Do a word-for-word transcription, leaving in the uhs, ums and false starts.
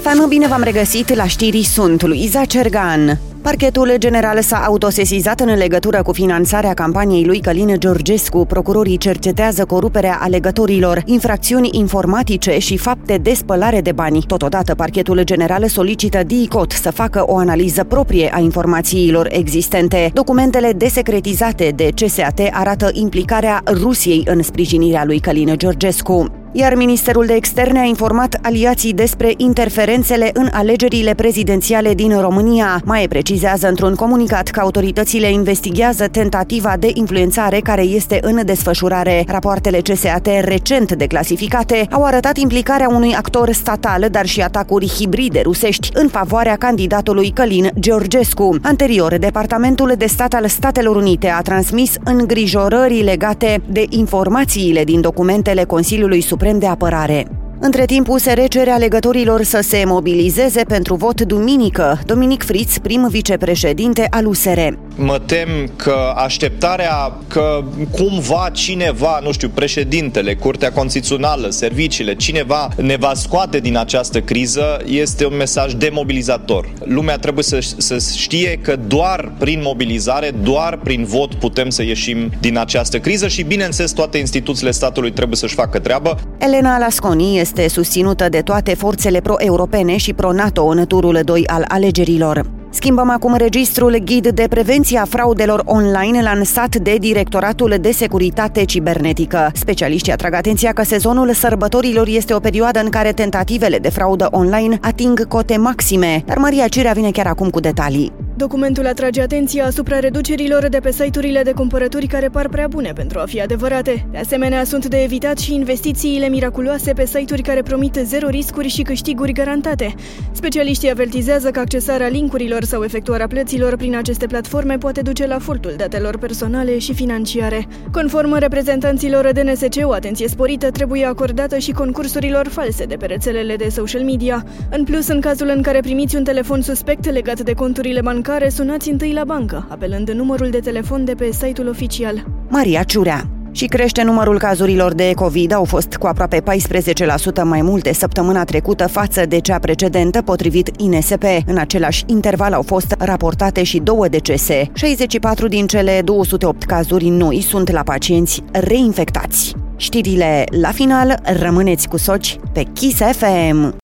Fafană, bine v-am regăsit la știri, sunt Luiza Cergan. Parchetul general s-a autosesizat în legătură cu finanțarea campaniei lui Călin Georgescu. Procurorii cercetează coruperea alegătorilor, infracțiuni informatice și fapte de spălare de bani. Totodată, parchetul general solicită D I C O T să facă o analiză proprie a informațiilor existente. Documentele desecretizate de C S A T arată implicarea Rusiei în sprijinirea lui Călin Georgescu. Iar Ministerul de Externe a informat aliații despre interferențele în alegerile prezidențiale din România. Mai precizează într-un comunicat că autoritățile investigează tentativa de influențare care este în desfășurare. Rapoartele C S A T recent declasificate au arătat implicarea unui actor statal, dar și atacuri hibride rusești în favoarea candidatului Călin Georgescu. Anterior, Departamentul de Stat al Statelor Unite a transmis îngrijorări legate de informațiile din documentele Consiliului Suprem de Apărare. Între timp, U S R cere alegătorilor să se mobilizeze pentru vot duminică. Dominic Friț, prim vicepreședinte al U S R. Mă tem că așteptarea că cumva cineva, nu știu, președintele, Curtea Constituțională, serviciile, cineva ne va scoate din această criză este un mesaj demobilizator. Lumea trebuie să, să știe că doar prin mobilizare, doar prin vot putem să ieșim din această criză și, bineînțeles, toate instituțiile statului trebuie să-și facă treabă. Elena Lasconi este susținută de toate forțele pro-europene și pro-NATO în turul doi al alegerilor. Schimbăm acum registrul Ghid de prevenție a fraudelor online lansat de Directoratul de Securitate Cibernetică. Specialiștii atrag atenția că sezonul sărbătorilor este o perioadă în care tentativele de fraudă online ating cote maxime, dar Maria Cirea vine chiar acum cu detalii. Documentul atrage atenția asupra reducerilor de pe site-urile de cumpărături care par prea bune pentru a fi adevărate. De asemenea, sunt de evitat și investițiile miraculoase pe site-uri care promit zero riscuri și câștiguri garantate. Specialiștii avertizează că accesarea linkurilor sau efectuarea plăților prin aceste platforme poate duce la furtul datelor personale și financiare. Conform reprezentanților D N S C, o atenție sporită trebuie acordată și concursurilor false de pe rețelele de social media. În plus, în cazul în care primiți un telefon suspect legat de conturile bancare, care sunați întâi la bancă, apelând numărul de telefon de pe site-ul oficial. Maria Ciurea. Și crește numărul cazurilor de COVID, au fost cu aproape paisprezece la sută mai multe săptămâna trecută față de cea precedentă, potrivit I N S P. În același interval au fost raportate și două decese. șaizeci și patru din cele două sute opt cazuri noi sunt la pacienți reinfectați. Știrile la final, rămâneți cu Soci pe Kiss F M.